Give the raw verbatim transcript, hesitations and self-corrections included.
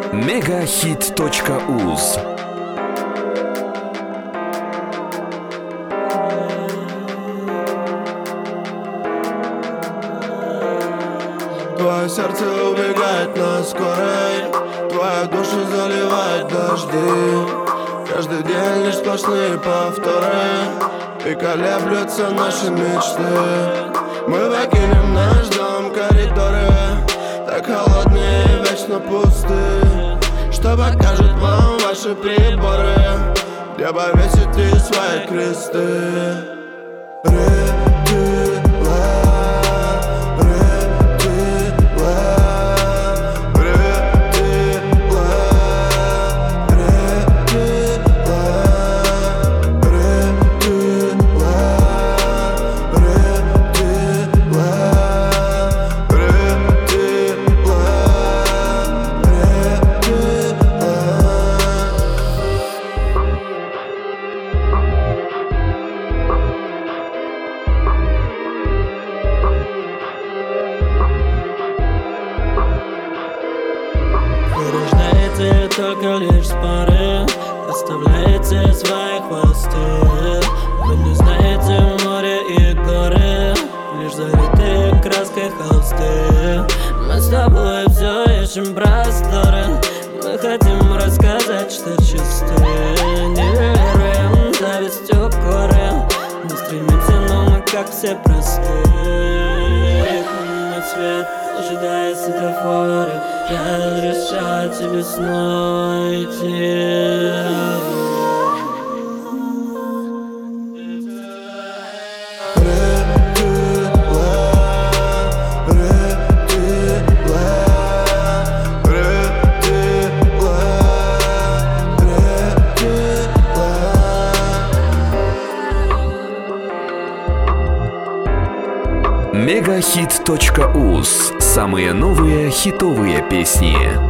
мегахит точка уз. Твое сердце убегает на скорой, твою душу заливает дожди. Каждый день лишь сплошные повторы, и колеблются наши мечты. Мы покинем наш дом, коридоры так холодные и вечно пусты. Что покажут вам ваши приборы, где повесите свои кресты? Вы рождаете только лишь споры, оставляете свои хвосты. Вы не знаете море и горы, лишь залитые краской холсты. Мы с тобой все ищем просторы, мы хотим рассказать, что чисты. Не веруем завистью горы, не стремимся, но мы как все простые. Мой цвет, ожидая светофоры, я разрешаю тебе снова идти. мегахит точка уз. Самые новые хитовые песни.